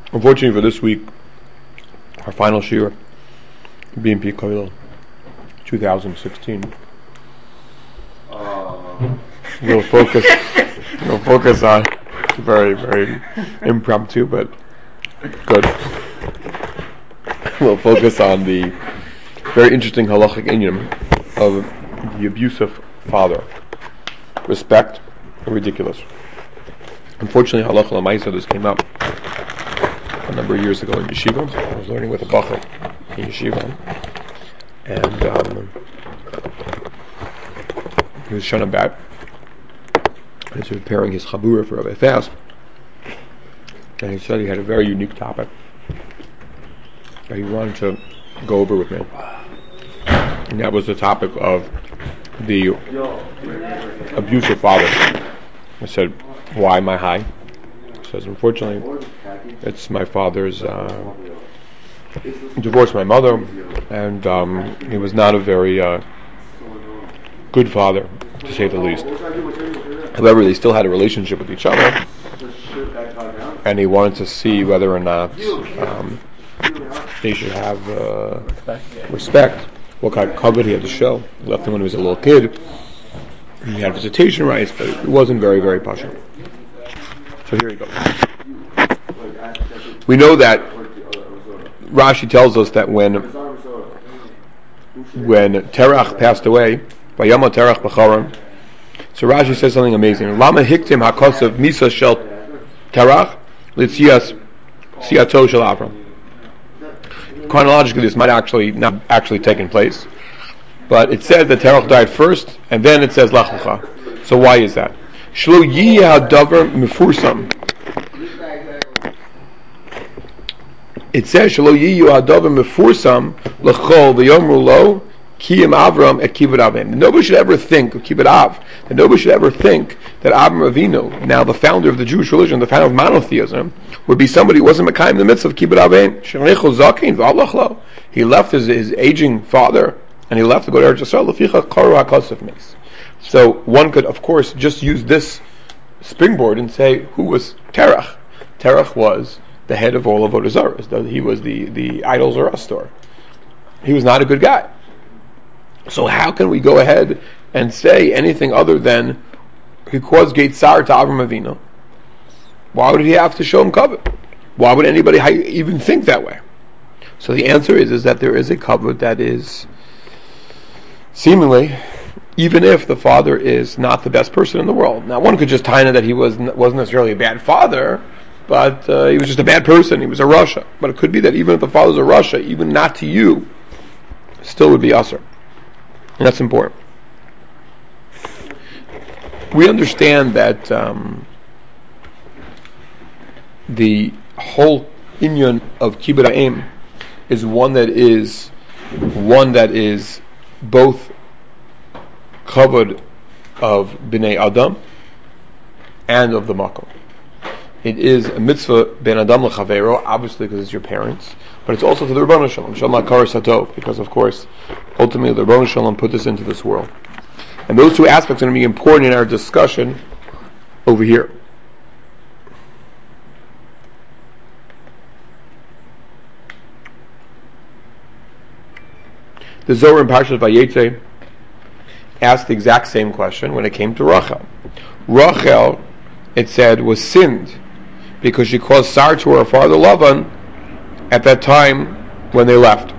Unfortunately for this week, our final shir, BMP Koilel 2016. We'll focus on very, very impromptu, but good. We'll focus on the very interesting halachic inyan of the abusive father. Respect and ridiculous. Unfortunately, halacha l'maisa, this came up a number of years ago in yeshiva. I was learning with a bacher in yeshiva, and he was shana bat. He was preparing his chabura for Rabbi Fast, and he said he had a very unique topic that he wanted to go over with me, and that was the topic of the abusive father. I said, "Why am I high?" He says, "Unfortunately, it's my father's divorced my mother, and he was not a very good father, to say the least. However, they still had a relationship with each other, and he wanted to see whether or not they should have respect. What kind of covet he had to show. He left him when he was a little kid. He had visitation rights, but it wasn't very, very passionate. So here he goes. We know that Rashi tells us that when Terach passed away, Vayama Terach b'charon. So Rashi says something amazing. Lama hiktim hakosav misa shel Terach litzias siato shel Avram. Chronologically, this might actually not actually taken place, but it says that Terach died first, and then it says Lach Lecha. So why is that? Shlo yiyeh hadavar mefursam. It says Shlo yiyeh hadavar mefursam lechol v'yomru lo kiyim Avram et kibud Avim. Nobody should ever think of kibud Av. That nobody should ever think that Avram Avinu, now the founder of the Jewish religion, the founder of monotheism, would be somebody who wasn't Mekayim in the midst of kibud Avim. He left his aging father, and he left to go to Eretz Yisrael. So one could, of course, just use this springboard and say, who was Terach? Terach was the head of all of Avodah Zarah. He was the idol Zoroaster. He was not a good guy. So how can we go ahead and say anything other than he caused Geit Sar to Avram Avinu? Why would he have to show him covet? Why would anybody even think that way? So the answer is that there is a covet that is seemingly, even if the father is not the best person in the world. Now one could just tie in that he wasn't necessarily a bad father, but he was just a bad person. He was a Rasha. But it could be that even if the father's a Rasha, even not to you, still would be usher. And that's important. We understand that the whole inyan of Kibbud Ha'im is one that is both kavod of Bnei Adam and of the Makom. It is a mitzvah ben Adam l'chavero, obviously because it's your parents, but it's also to the Rebbeinu Shalom, Shalom HaKar Sato, because of course, ultimately the Rebbeinu Shalom put this into this world. And those two aspects are going to be important in our discussion over here. The Zohar in Parashat Vayetze asked the exact same question when it came to Rachel. Rachel, it said, was sinned because she caused Sar to her father Lavan at that time when they left.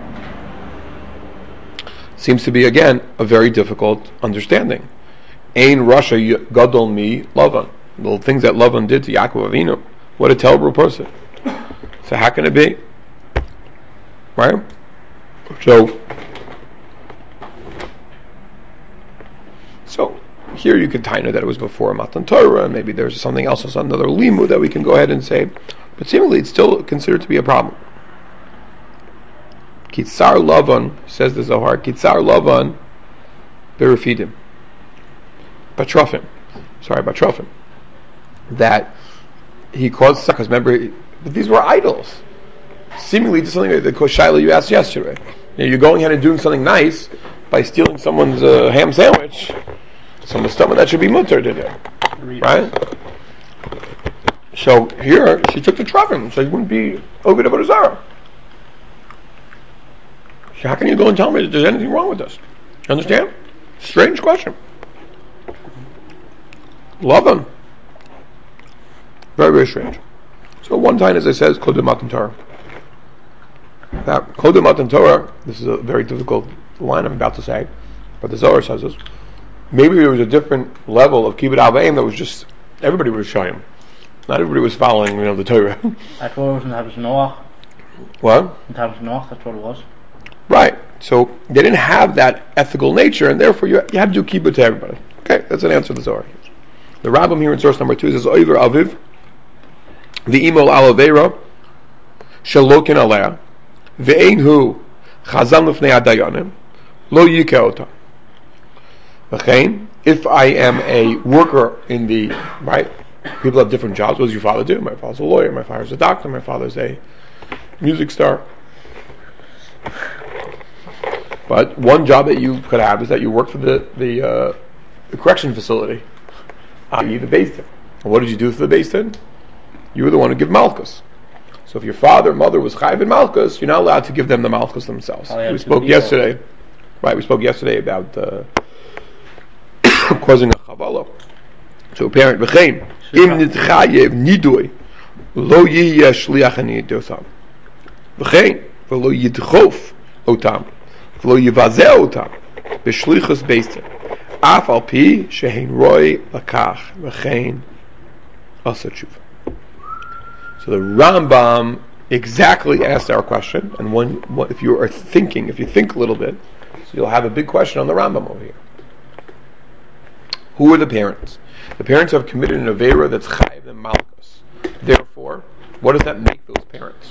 Seems to be, again, a very difficult understanding. Ein Rasha Gadol Mi Lavan. The things that Lavan did to Yaakov Avinu. What a terrible person. So how can it be? Right? So here you could tie in that it was before Matan Torah, and maybe there's something else, another limu that we can go ahead and say. But seemingly it's still considered to be a problem. Kitzar Lavan, says the Zohar, Kitzar Lavan Berefidim. Batrofim. That he caused, because remember, these were idols. Seemingly to something like the Koshaila you asked yesterday. You're going ahead and doing something nice by stealing someone's ham sandwich. Someone's stomach, that should be mutter to do. Right? So here, she took the Travim, so he wouldn't be Oved Avodah Zarah. So how can you go and tell me that there's anything wrong with this? You understand? Strange question. Love them. Very, very strange. So one time, as I said, is Kodem Matan Torah. Now, Kodem Matan Torah, this is a very difficult line I'm about to say, but the Zohar says this. Maybe there was a different level of Kibbut Av V'Em that was just, everybody was Shayim. Not everybody was following, the Torah. I thought it was in the times of Noach. What? In times of Noach, that's what it was. Right. So they didn't have that ethical nature, and therefore you had to do Kibbut to everybody. Okay, that's an answer to the Zohar. The Rambam here in source number 2 says, Oiver Aviv, V'imol Alavera, Shalokin Alea, Ve'ein Hu, Chazan Lefnei Adayanim, Lo Yikeh Ota. If I am a worker in the, right, people have different jobs. What does your father do? My father's a lawyer, my father's a doctor, my father's a music star. But one job that you could have is that you work for the correction facility, i.e. the Beis Din. And what did you do for the Beis Din? You were the one who give Malchus. So if your father or mother was Chayiv in Malchus, you're not allowed to give them the Malchus themselves. We spoke yesterday, right? We spoke yesterday about causing a chavala. So a parent, V'chein, im nitchayev nidui, lo yiyeh shliach hanidosam. V'chein, v'lo yidchof otam, v'lo yivazeh otam, b'shlichus Beis Din. Af al pi shehein roi lakach, v'chein asa tshuva. So the Rambam exactly asked our question, and if you think a little bit, so you'll have a big question on the Rambam over here. Who are the parents? The parents have committed an Aveira that's Chayiv and Malchus. Therefore, what does that make those parents?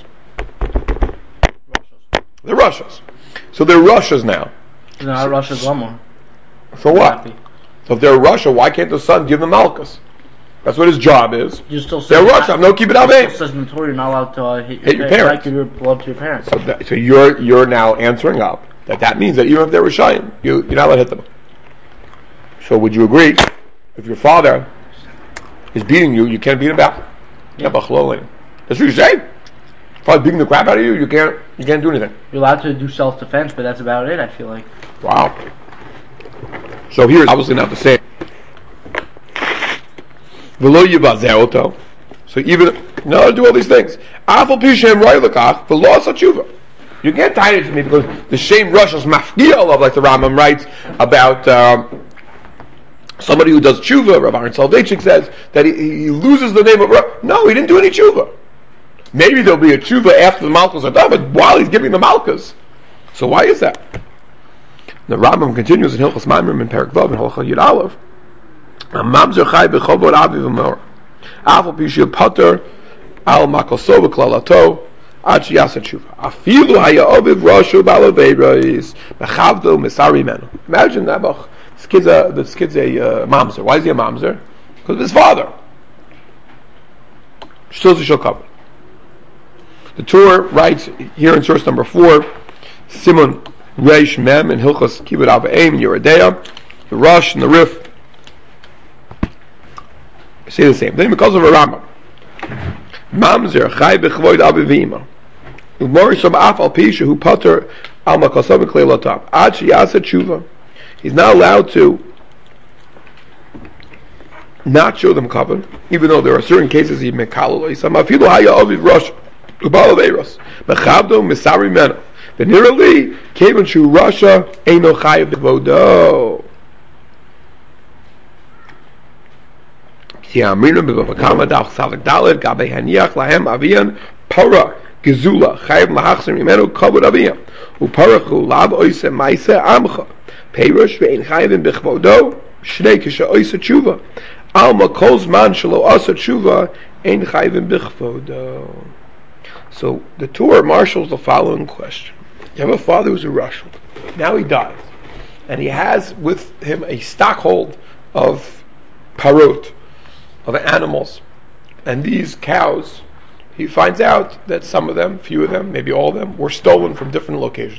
They're Russias. So they're Russias now. They're not Russia's Lama. So what? So if they're Russia, why can't the son give them Malchus? That's what his job is. You still they're Russia. No, keep it out. It says in the Torah you're not allowed to hit your parents. Give your blood to your parents. So you're now answering up that means that even if they're Rishayim, you're not allowed to hit them. So would you agree? If your father is beating you, you can't beat him back. Yeah. That's what you say. If I was beating the crap out of you, you can't do anything. You're allowed to do self-defense, but that's about it, I feel like. Wow. So here is obviously not the same. So even do all these things. You can't tie it to me because the shame Russia's mafkiel of, like the Rambam writes about somebody who does tshuva. Rav Aaron Soloveitchik says that he loses the name of No, he didn't do any tshuva. Maybe there'll be a tshuva after the malchus are done, but while he's giving the malchus. So why is that? The Rambam continues in Hilchos Maimrim in Perek Vav in Halacha Yud Aleph. Mamzer chai b'chovod aviv v'mor. Afal pi she'pater al makoso v'klalato ad sheyasa tshuva. Afilu haya aviv rashu b'alaveiros b'chavdo misari menu. Imagine that. This kid's a mamzer. Why is he a mamzer? Because of his father. Still to show cover. The Torah writes here in source number 4, Simon Reish Mem in Hilchos Kibbut Av V'Em Yeridea, the Rosh and the Rif say the same. Then because of a Rambam, Mamzer Chai B'Chvoid Aviv V'Ima, U'Morisham Af Al Pisha Hu Pater Al Makasav V'Klei Lotav Ad Sheyasa Tshuva. He's not allowed to not show them covenant, even though there are certain cases he mekal loisam. Afilu haya aviv rosh ubalaveros mechavdo misari mena. Venirali kevan shu Russia eino chayav devodo. Ki amrinu b'vakama dal chsavik daled gabe haniach lahem avian para gezula chayav lahachzir imenu kavod avian uparachu lab oise maise amcha peirush ve'in chayavim b'chvodo shnei kisha oise tshuva. Alma kol's man shelo asa tshuva ein chayvim bichvodo. So the Torah marshals the following question: you have a father who's a Russian. Now he dies, and he has with him a stockhold of parot, of animals, and these cows. He finds out that some of them, few of them, maybe all of them, were stolen from different locations.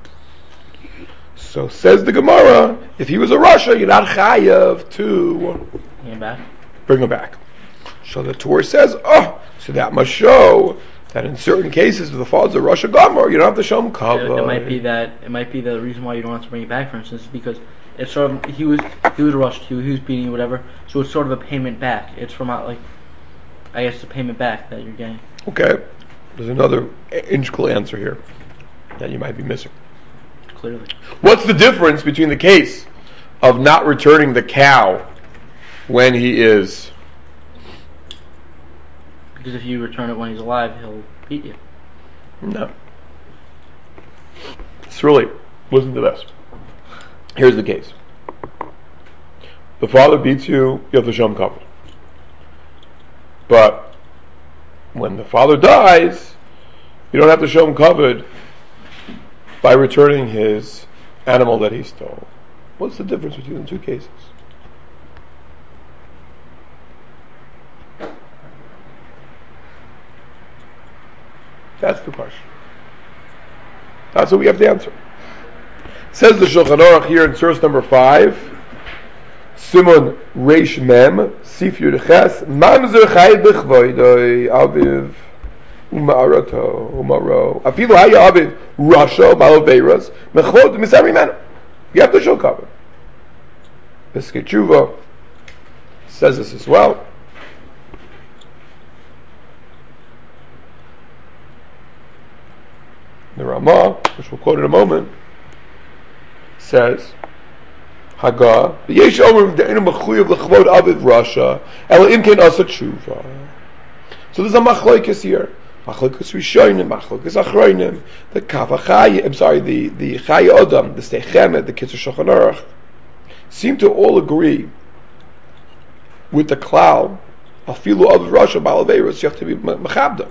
So says the Gemara, if he was a Russia, you're not chayav to bring him back. So the Torah says, so that must show that in certain cases, if the father's a Rasha Gomer, you don't have to show him kavod. It might be the reason why you don't have to bring it back, for instance, because it's sort of he was rushed, he was beating you, whatever. So it's sort of a payment back. It's from I guess the payment back that you're getting. Okay, there's another integral answer here that you might be missing. Clearly, what's the difference between the case of not returning the cow when he is? Because if you return it when he's alive, he'll beat you. No, this really wasn't the best. Here's the case. The father beats you, you have to show him kavod. But when the father dies, you don't have to show him kavod by returning his animal that he stole. What's the difference between the two cases? That's the question. That's what we have to answer. Says the Shulchan Aruch here in source number 5, Simon Reish Mem, Sif Yud Ches, Mamzer Chay B'chvoidoi Aviv Umarato Umaro. Afilu Haya Aviv Rasha Balaveiras Mechvod Misari Mena. You have to show kavod. Piskei Tshuva says this as well. The Ramah, which we'll quote in a moment, says, Haga, Yesh Omer V'de'enu Mechuyev L'chvod Aviv Rasha, Ela Imken Asa Tshuva. So there's a machlokes here. Machlokes Rishonim, machlokes Achronim, the Kavachai, the Chai Adam, the Steichemet, the Kitzur Shulchan Aruch, seem to all agree with the klal, Afilu Aviv Rasha Balaveiros, you have to be Mechabda.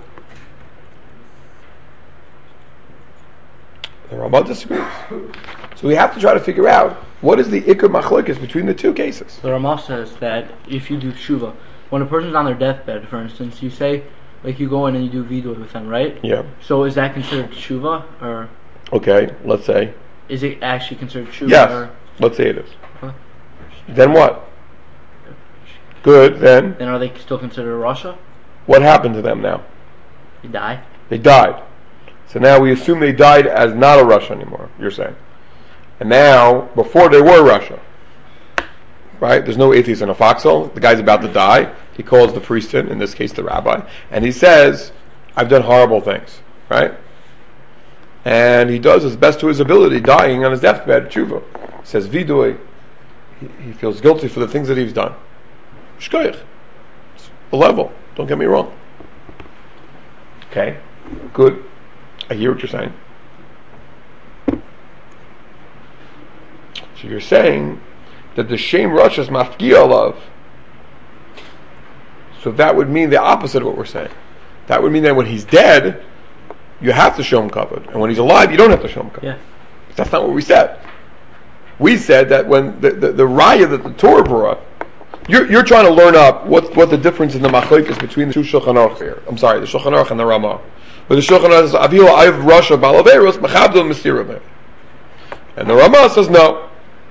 The Ramah disagrees. So we have to try to figure out what is the ikar machlokes between the two cases. The Ramah says that if you do tshuva, when a person's on their deathbed, for instance, you say, you go in and you do vidui with them, right? Yeah. So is that considered tshuva, or? Okay, let's say. Is it actually considered tshuva? Yes, or? Let's say it is. Huh? Then what? Good, then? Then are they still considered a Rasha? What happened to them now? They die. They died. So now we assume they died as not a Rasha anymore, you're saying. And now, before they were Rasha, right? There's no atheist in a foxhole. The guy's about to die. He calls the priest in this case the rabbi, and he says, I've done horrible things, right? And he does his best to his ability, dying on his deathbed, tshuva. Says vidui, he feels guilty for the things that he's done. Shkoyach. It's a level, don't get me wrong. Okay, good. I hear what you're saying. So you're saying that the shame Rosh is mafkiya alav. So that would mean the opposite of what we're saying. That would mean that when he's dead, you have to show him kavod, and when he's alive, you don't have to show him kavod. Yeah. But that's not what we said. We said that when the raya that the Torah brought, you're trying to learn up what the difference in the machlokes between the two Shulchan Aruch here. I'm sorry, the Shulchan Aruch and the Ramah. But the Shulchan Aruch says, Avihu Aviv Rasha Balaveiros Mechabdon Mesirah. And the Ramah says no.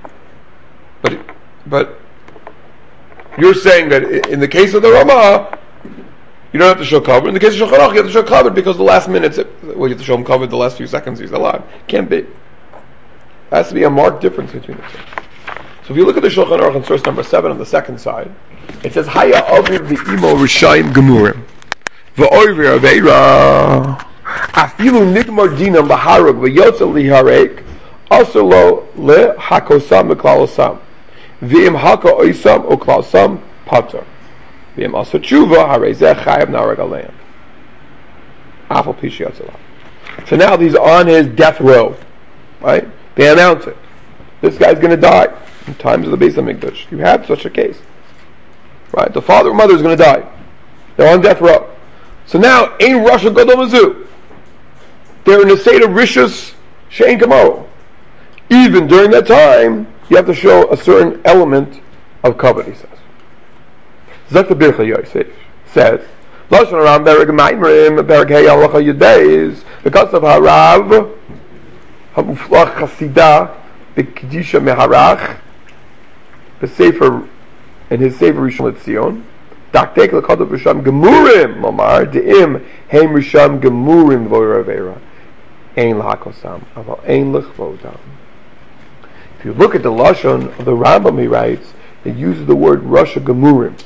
But you're saying that in the case of the Ramah, you don't have to show kavod. In the case of Shulchan Aruch, you have to show kavod because the last minutes, you have to show him kavod the last few seconds he's alive. Can't be. There has to be a marked difference between the two. So if you look at the Shulchan Aruch in source number 7 on the second side, it says, Haya Aviv V'imo Rishayim Gemurim V'oiver Aveira Afilu Nigmar Dinam B'harug V'yotza Liharek Also Lo Le Hakosam V'klalosam V'im Haka Oisam U'klalosam Pater V'im Asa Tshuva Harezeh Chayav Nareg Aleim Afal Pishi Yotzalah. So now he's on his death row, right? They announce it. This guy's going to die in times of the Beis HaMikdash. You have such a case, right? The father or mother is going to die. They're on death row. So now, Ein Rasha Gadol Mazu. They're in a state of Rishus She'en Kamaro. Even during that time, you have to show a certain element of kavod, he says. Zak the Bircha Yosef says, Lashon Aram Bereg Maimrim Bereg Hey Halacha Yudeis because of Harav Hamuflach Chasida B'Kedisha Meharach B'Sefer in his Sefer Rishon LeZion Daktek l'kadav risham gemurim, Momar de'im heim risham gemurim v'oravera. Ein l'hakosam, aval ein l'chvodam. If you look at the lashon of the Rambam, he writes, it uses the word Rasha gemurim.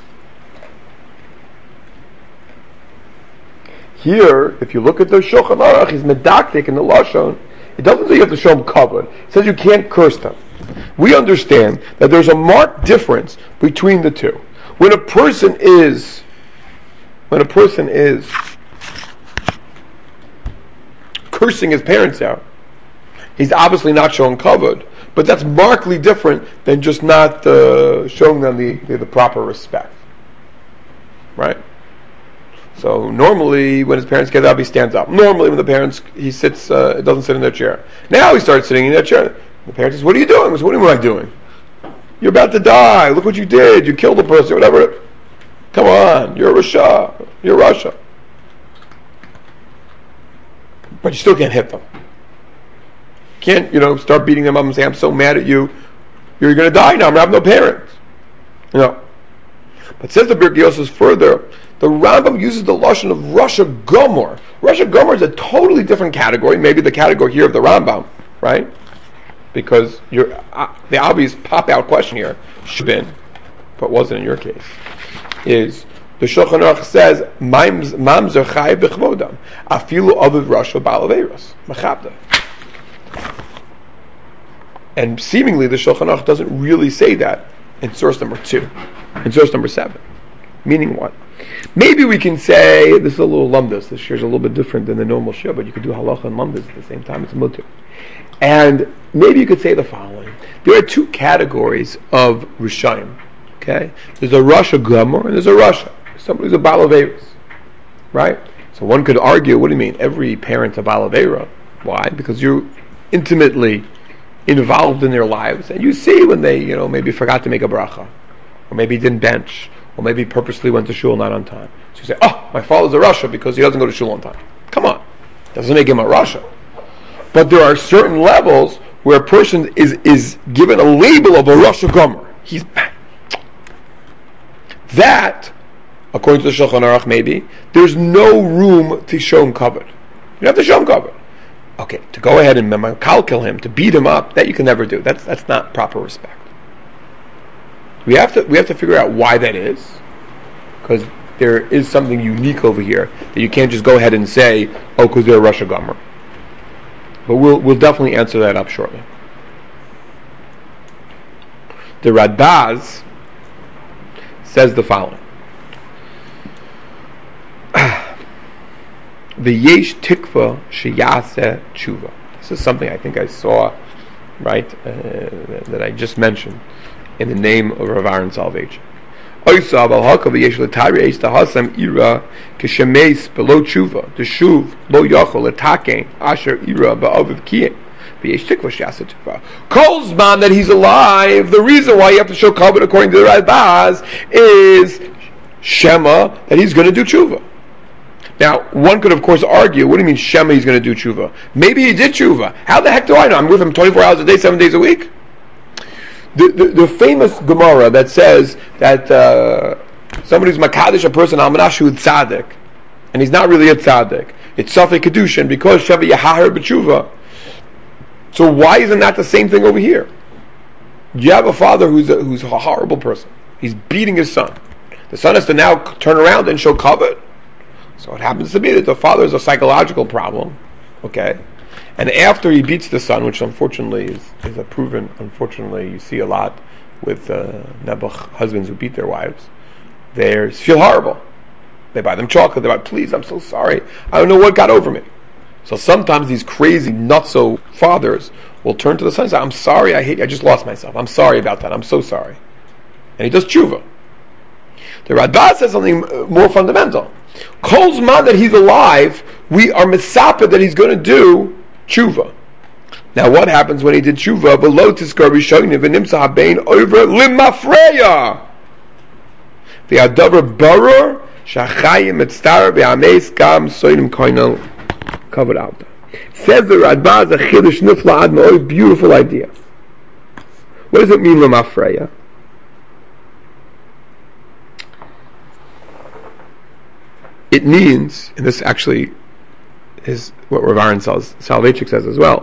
Here, if you look at the Shulchan Aruch, he's medaktik in the lashon. It doesn't say you have to show them covered. It says you can't curse them. We understand that there's a marked difference between the two. When a person is cursing his parents out, he's obviously not showing covered, but that's markedly different than just not showing them the proper respect. Right? So normally when his parents get up, he stands up. Normally when he sits, doesn't sit in their chair. Now he starts sitting in that chair. The parent says, "What are you doing?" He says, "What am I doing? You're about to die. Look what you did. You killed a person, whatever. Come on, you're Russia. You're Russia." But you still can't hit them. Can't, start beating them up and say, "I'm so mad at you. You're going to die now. I'm going to have no parents." But says the Birkei Yosef further, the Rambam uses the lashon of Rasha Gomor. Rasha Gomor is a totally different category, maybe the category here of the Rambam, right? Because the obvious pop-out question here should have been, but wasn't in your case, is the Shulchan Aruch says, "Mamzer chai b'chvodam, afilu aviv Rasha ba'alaveros machabda." And seemingly the Shulchan Aruch doesn't really say that in source number 2, in source number 7. Meaning what? Maybe we can say, this is a little lumdus, this shir is a little bit different than the normal shir, but you could do halacha and lumdus at the same time, it's mutter. And maybe you could say the following. There are 2 categories of Rishayim. Okay? There's a Rasha Gomor and there's a Rasha. Somebody's a Balaveris. Right? So one could argue, what do you mean? Every parent's a Balavera. Why? Because you're intimately involved in their lives. And you see when they, maybe forgot to make a bracha. Or maybe didn't bench. Or maybe purposely went to shul not on time. So you say, "Oh, my father's a Rasha because he doesn't go to shul on time." Come on. Doesn't make him a Rasha. But there are certain levels where a person is given a label of a Rasha Gomer. He's bad. That, according to the Shulchan Aruch, maybe there's no room to show him covered. You have to show him covered. Okay, to go ahead and kill him, to beat him up, that you can never do. That's not proper respect. We have to figure out why that is, because there is something unique over here that you can't just go ahead and say, "Oh, because they're a Rasha Gomer." But we'll definitely answer that up shortly. The Radbaz says the following: "V'yesh tikva sheyaseh tshuva." This is something I think I saw, right, that I just mentioned in the name of Rav Aaron Salvation. Oisav al hakav v'yesh l'tari eis tahasam ira kishemeis below tshuva teshuv lo yachol l'takein asher ira ba'aviv kiyim v'yesh tikva sheyaseh tshuva. Kol zman that he's alive, the reason why you have to show kavod according to the Radbaz is Shema that he's going to do tshuva. Now, one could of course argue, what do you mean Shema he's going to do tshuva? Maybe he did tshuva. How the heck do I know? I'm with him 24 hours a day, 7 days a week. The famous Gemara that says that somebody's Makadish, a person, Al-Manashu Tzaddik, and he's not really a Tzaddik. It's Safek Kedushin, because Sheva Yahar B'tshuva. So why isn't that the same thing over here? You have a father who's a horrible person. He's beating his son. The son has to now turn around and show kavod. So it happens to be that the father has a psychological problem. Okay? And after he beats the son, which unfortunately is a proven, unfortunately you see a lot with Nebuch husbands who beat their wives, they feel horrible. They buy them chocolate, they're like, "Please, I'm so sorry. I don't know what got over me." So sometimes these crazy, nutso fathers will turn to the son and say, "I'm sorry, I just lost myself. I'm sorry about that. I'm so sorry." And he does tshuva. The Radbaz says something more fundamental. Kol zman that he's alive, we are misapeh that he's going to do tshuva. Now, what happens when he did tshuva? Below tiskar rishonim v'nimsa habein over limafreya. The adavar barur shachayim etztar v'ameis gam soinim koinel covered out. Says the Radbaz a chiddush nifla ad me'od, beautiful idea. What does it mean limafreya? it means, and this actually is what Rav Aaron Soloveitchik says as well,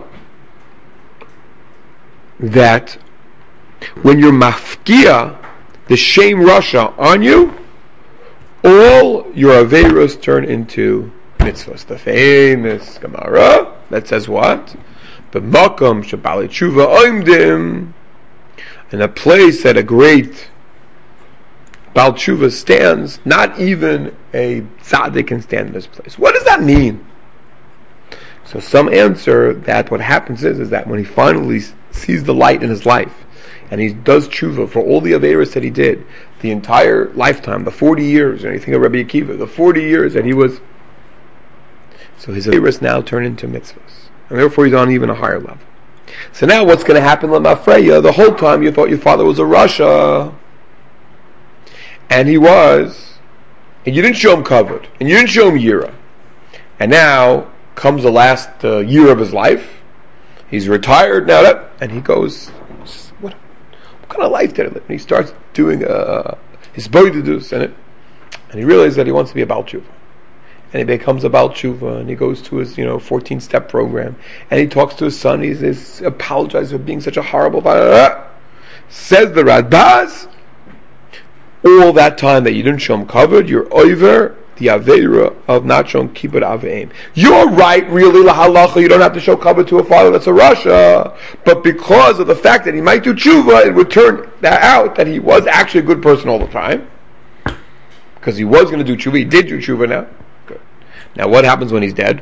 that when you're mafkia the shame Rasha on you, all your Averos turn into mitzvahs. The famous Gemara that says what? B'makom shabali tshuva oimdim, in a place that a great Baal Tshuva stands, not even a tzaddik can stand in this place. What does that mean? So some answer that what happens is that when he finally sees the light in his life, and he does tshuva for all the averos that he did, the entire lifetime, the 40 years, and you think of Rabbi Akiva, the 40 years that he was, so his averos now turn into mitzvahs, and therefore he's on even a higher level. So now what's going to happen, Lamafreya? The whole time you thought your father was a Rasha, and he was, and you didn't show him kavod, and you didn't show him yira, and now comes the last year of his life, he's retired now, and he goes, what kind of life did I live? And he starts doing his boydedus, and he realizes that he wants to be a Baal Tshuva. And he becomes a Baal Tshuva, and he goes to his 14-step program, and he talks to his son. He's apologizes for being such a horrible. Says the Radbaz, all that time that you didn't show him covered, you're over the Aveira of not showing kibbud aveim. You're right, really, lahalacha, you don't have to show covered to a father that's a Rasha, but because of the fact that he might do tshuva, it would turn that out that he was actually a good person all the time, because he was going to do tshuva. He did do tshuva now. Good. Now what happens when he's dead?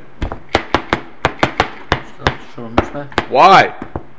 Why?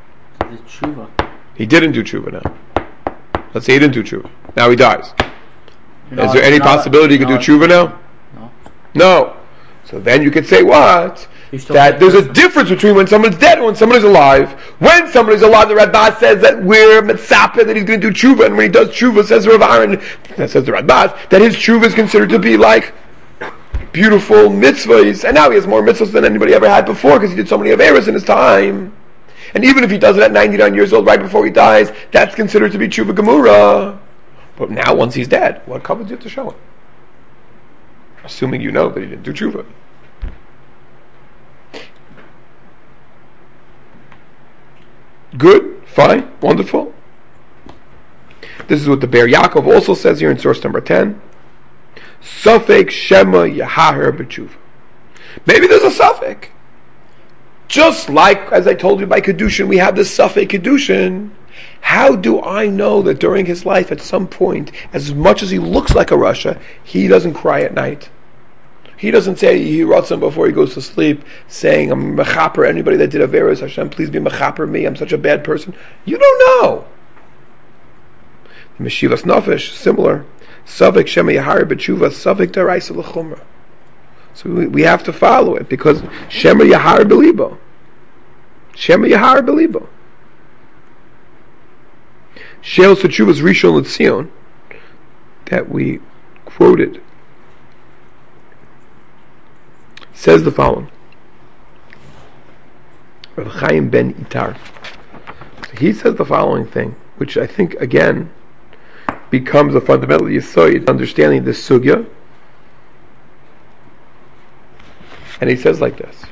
He didn't do tshuva now. Let's say he didn't do tshuva. Now he dies. Is there any possibility he could do tshuva now? No. So then you could say what? That there's a difference between when someone's dead and when someone is alive. When somebody's alive, the Radbaz says that we're mitzapeh, that he's going to do tshuva, and when he does tshuva, says Rav Aaron, that says the Radbaz, that his tshuva is considered to be like beautiful mitzvahs, and now he has more mitzvahs than anybody ever had before because he did so many averos in his time. And even if he does it at 99 years old, right before he dies, that's considered to be tshuva gemura. But now, once he's dead, what cover do you have to show him? Assuming you know that he didn't do tshuva. Good, fine, wonderful. This is what the Be'er Yaakov also says here in source number 10. Safek shema yahaher b'tshuva. Maybe there's a suffix. Just like, as I told you by Kedushin, we have the Safek Kedushin. How do I know that during his life, at some point, as much as he looks like a Rasha, he doesn't cry at night? He doesn't say he wrote some before he goes to sleep, saying, I'm mechaper, anybody that did Averos, Hashem, please be mechaper me, I'm such a bad person. You don't know. The Meshivas Nefesh, similar. Savik Shema Yahar B'tshuva, Savik Daraisa L'chumra. So we have to follow it, because Shema Yahar B'libo. Shema Yahar B'libo. Sheil Setshuva's Rishon LeZion, that we quoted, says the following. Rav Chaim ben Itar. So he says the following thing, which I think again becomes a fundamental yisoid understanding this sugya. And he says like this: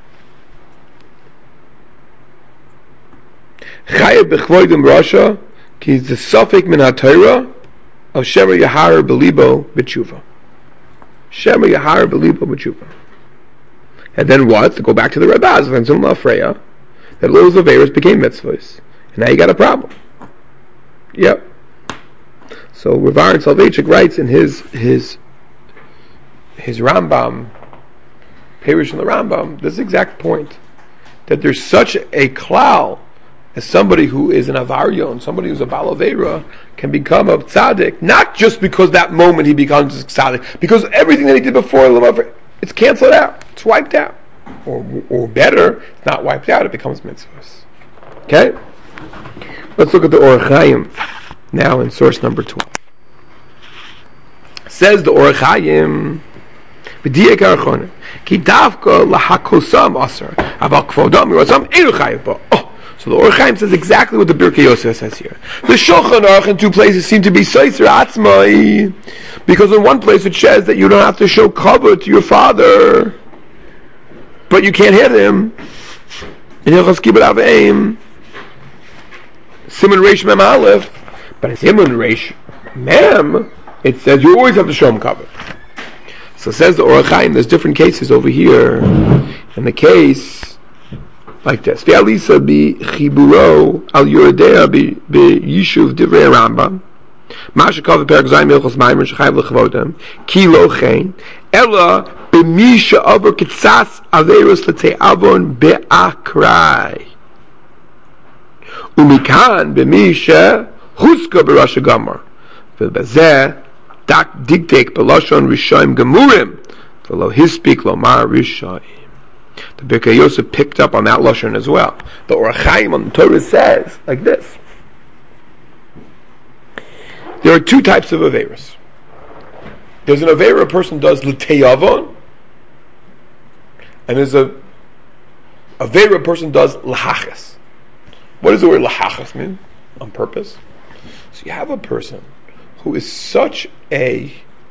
Chayav b'chvoidim Rasha ki the suffik min haTorah of Shema Yahar B'libo b'tshuva. Shema Yahar B'libo b'tshuva. And then what? To go back to the Radbaz and Zilma Freya, that those Averos became mitzvahs. And now you got a problem. Yep. So Rav Aaron Soloveitchik writes in his Rambam, Perush in the Rambam, this exact point, that there's such a klal as somebody who is an avaryon, somebody who's a Baal Aveira, can become a tzaddik, not just because that moment he becomes a tzaddik, because everything that he did before, it's canceled out, it's wiped out. Or better, it's not wiped out, it becomes mitzvahs. Okay? Let's look at the Orach Chaim now in source number 12. Says the Orach Chaim, B'diyek arachon, ki davka lahakosam asar, aval kvodam yorasam einu chayiv ba. Oh, So the Or Chaim says exactly what the Birkei Yosef says here. The Shulchan Aruch in two places seem to be Seiser Atzmai, because in one place it says that you don't have to show kavod to your father, but you can't hit him. In Hilchos Kibbud Av V'Em, Siman Reish Mem Aleph, but in Siman Reish Mem, it says you always have to show him kavod. So says the Or Chaim, there's different cases over here. In the case like this, V'alisa bi chiburo al yoredea bi yishuv divrei Rambam, ma'ashakav v'perak zayim ilchos maimer shechayv l'chavodim ki lo chen ela b'mi she'avar kitzas averos l'tei avon be'akrai umikan b'mi she'chuska b'rosh hagamor v'bazeh dak diktek b'lashon rishayim gemurim v'lo hispik lomar rishayim. The Birkei Yosef picked up on that lashon as well. The Or Chaim on the Torah says like this: there are two types of averos. There's an avera a person does l'tei avon, and there's a avera a person does l'hachas. What does the word l'hachas mean? On purpose. So you have a person who is such a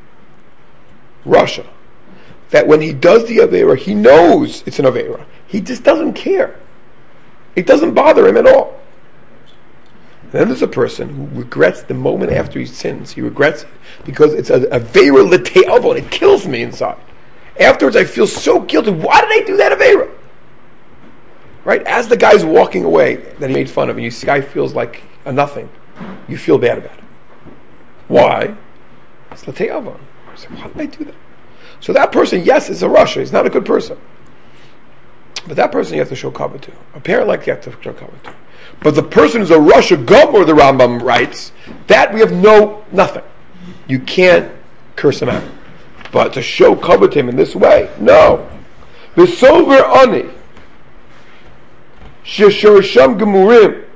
rasha that when he does the avera, he knows it's an avera. He just doesn't care. It doesn't bother him at all. And then there's a person who regrets the moment after he sins. He regrets it because it's an avera l'tei avon. It kills me inside. Afterwards, I feel so guilty. Why did I do that avera? Right? As the guy's walking away that he made fun of, and you see the guy feels like a nothing, you feel bad about it. Why? It's l'tei avon. I say, why did I do that? So that person, yes, is a rasha. He's not a good person. But that person you have to show kavod to. A parent like you have to show kavod to. But the person who's a rasha gomor, the Rambam writes, that we have nothing. You can't curse him out. But to show kavod to him in this way, no. V'sover ani sheshorisham gemurim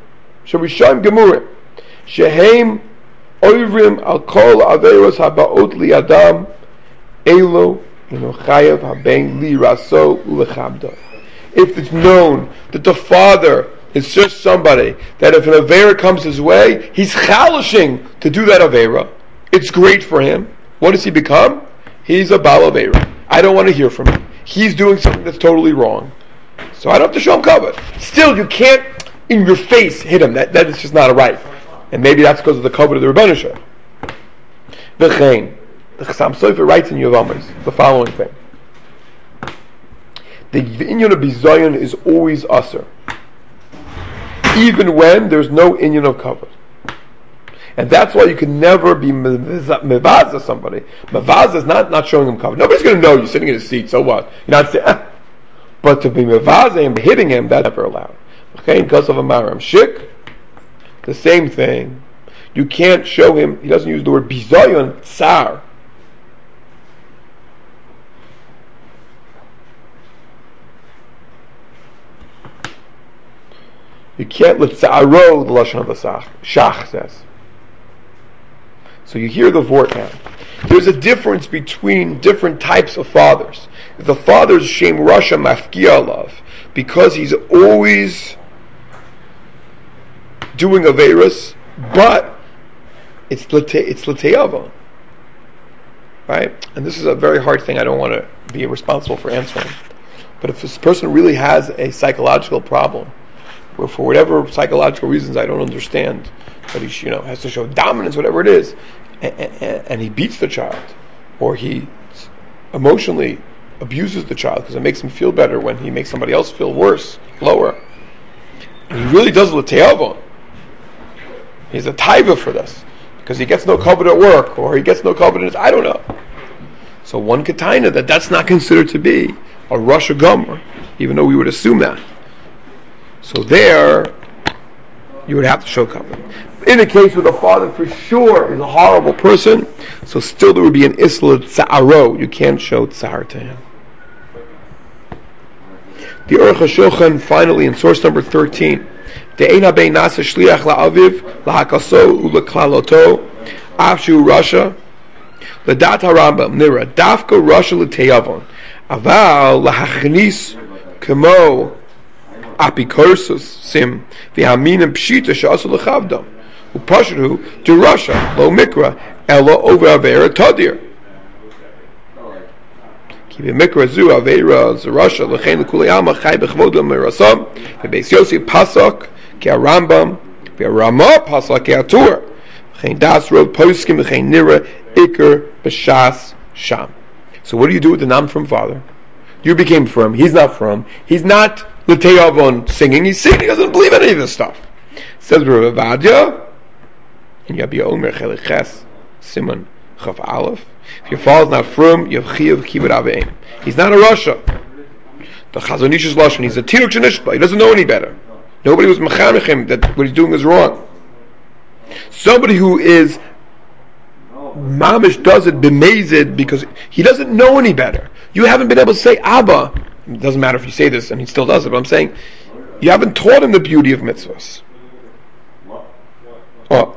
shehem oivrim al kol averos habaot liadam elo chayav haben li raso ulechabdo. If it's known that the father is just somebody that if an avera comes his way, he's chalishing to do that avera, it's great for him. What does he become? He's a bal avera. I don't want to hear from him. He's doing something that's totally wrong. So I don't have to show him kavod. Still, you can't in your face hit him. That is just not a right. And maybe that's because of the kavod of the Rebbeinu Shem. V'chein. The Chassam Sofer writes in Yevamos the following thing: the inyan of bizayon is always usher, even when there's no inyan of kavod, and that's why you can never be mevaza somebody. Mevaza is not showing him kavod. Nobody's going to know you're sitting in a seat. So what? You're not saying, but to be mevaza and hitting him, that's never allowed. Okay, because of a maram shik, the same thing. You can't show him. He doesn't use the word bizayon tsar. You can't let tza'aro, the lashon of the shach says. So you hear the vort now. There's a difference between different types of fathers. If the father's shem rasha mafkia alav, because he's always doing averos, but it's l'tei avon, right? And this is a very hard thing. I don't want to be responsible for answering. But if this person really has a psychological problem, where for whatever psychological reasons I don't understand, but he has to show dominance, whatever it is, and he beats the child, or he emotionally abuses the child because it makes him feel better when he makes somebody else feel worse, lower, and he really does l'tei avon. He's a taiva for this because he gets no kavod at work, or he gets no kavod in his, I don't know. So one could taina that's not considered to be a rasha gomer, even though we would assume that. So there, you would have to show kavod. In a case where the father for sure is a horrible person, so still there would be an isla tza'aro. You can't show tzar to him. The Aruch HaShulchan, finally, in source number 13, De'ein habein nasa shliach la'aviv lahakaso u'leklaloto afshu rasha ledat harambam nira dafka rasha l'tei avon aval lahachnis kemo apikorsus sim v'haminim pshita she'asu lechavdom upashru derasha lo mikra ela over avera tadir. Mikra zu avera zerasha lechein lekuli alma chay bechvodam merasam v'beis Yossi pasok ki Rambam v'Rama pasok ki Atur lechein das rov poskim lechein nira iker b'shas sham. So what do you do with the nam from father? You became from. He's not from. He's not l'teyavon singing. He's singing. He doesn't believe any of this stuff. Says Rav Avadia in Yabia Omer Cheliches Simon Chaf Aleph. If your father's not from, you have chiyuv kibbud aveim. He's not a Rasha. The Chazon Ish's lashon. He's a tinuk shenishba. He doesn't know any better. Nobody was mechanech him that what he's doing is wrong. Somebody who is mamish does it b'mezid because he doesn't know any better. You haven't been able to say Abba. It doesn't matter if you say this and he still does it, but I'm saying you haven't taught him the beauty of mitzvahs. Oh.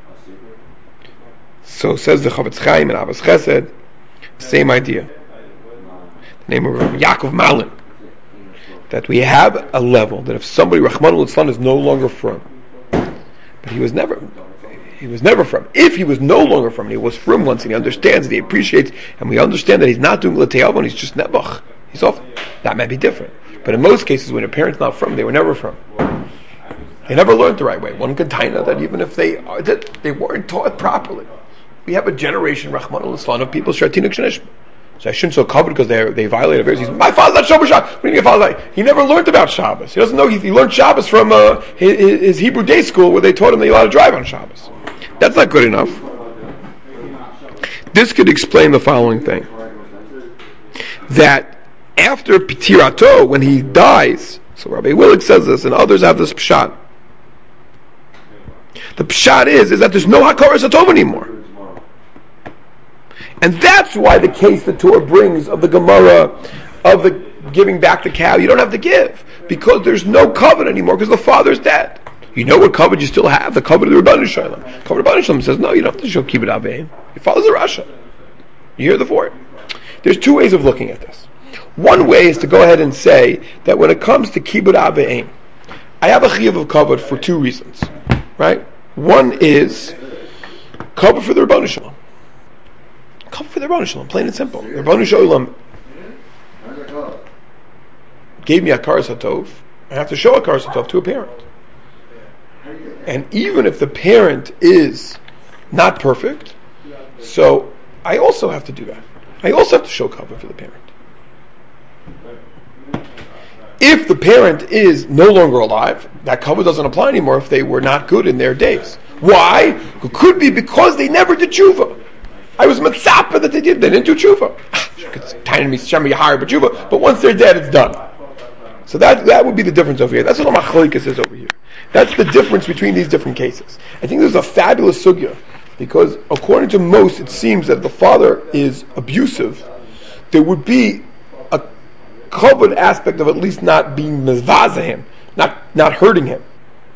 So says the Chavetz Chaim and Abbas Chesed, same idea. The name of Yaakov Malin. That we have a level that if somebody, Rachmana litzlan, is no longer from, but he was never from. If he was no longer from, and he was from once, and he understands, and he appreciates, and we understand that he's not doing l'teyavon, he's just nebuch. He's off. That might be different. But in most cases, when a parent's not from, they were never from. They never learned the right way. One can taina that even if they weren't taught properly. We have a generation, Rachmana litzlan, of people shatinuk shenishma. So I shouldn't so covered because they violate a verse. My father's not Shabbos. What do you mean your father's like? He never learned about Shabbos. He doesn't know. He learned Shabbos from his Hebrew day school where they taught him that you're allowed to drive on Shabbos. That's not good enough. This could explain the following thing. That after Pitirato, when he dies, so Rabbi Willig says this, and others have this pshat. The pshat is that there's no Hakaras Hatov anymore. And that's why the case the Torah brings of the Gemara, of the giving back the cow, you don't have to give. Because there's no covenant anymore, because the father's dead. You know what covenant you still have? The covenant of the Rebbeinu Shalom. Covenant of Rebbeinu Shalom says, no, you don't have to show kibbud aveim. Your father's a Rasha. You hear the for it. There's two ways of looking at this. One way is to go ahead and say that when it comes to kibbud aveim, I have a chiyuv of covenant for two reasons. Right? One is covenant for the Rebbeinu Shalom. Covenant for the Rebbeinu Shalom, plain and simple. The Rebbeinu Shalom gave me a Hakaras Hatov. I have to show a Hakaras Hatov to a parent. And even if the parent is not perfect, so I also have to do that. I also have to show covenant for the parent. If the parent is no longer alive, that covenant doesn't apply anymore if they were not good in their days. Why? It could be because they never did tshuva. I was mitzapa that they didn't do tshuva. But once they're dead, it's done. So that would be the difference over here. That's what the Machlokes is over here. That's the difference between these different cases. I think there's a fabulous sugya, because according to most, it seems that if the father is abusive, there would be a covered aspect of at least not being mezvaza him, not hurting him.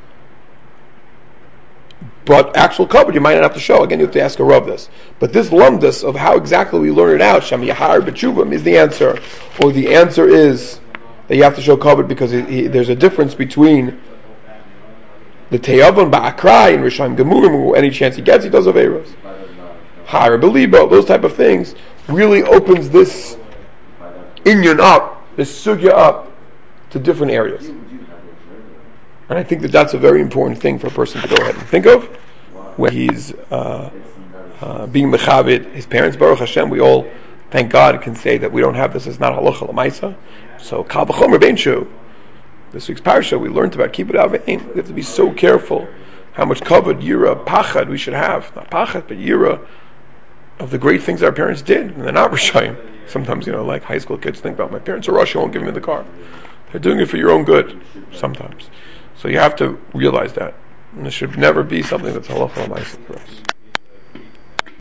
But actual covered, you might not have to show. Again, you have to ask a Rav this. But this lumdus of how exactly we learn it out, Sham Yahar B'Tshuvim, is the answer. Or the answer is that you have to show covered because there's a difference between the Teyavon Ba'akrai and Rishayim Gemurim, any chance he gets, he does Averos. Har Belibo, those type of things, really opens this inyan up, this sugya up, to different areas. And I think that that's a very important thing for a person to go ahead and think of when he's being mechavid his parents. Baruch Hashem, we all, thank God, can say that we don't have this as not halacha l'maisa. So kal v'chomer beinshu. This week's parasha we learned about kibbud avein. We have to be so careful how much kavod, yira, pachad we should have. Not pachad, but yira of the great things our parents did. And they're not rishayim. Sometimes, like high school kids think about, my parents are Rosh, I won't give me the car. They're doing it for your own good, sometimes. So you have to realize that. And it should never be something that's halacha l'maisa for us.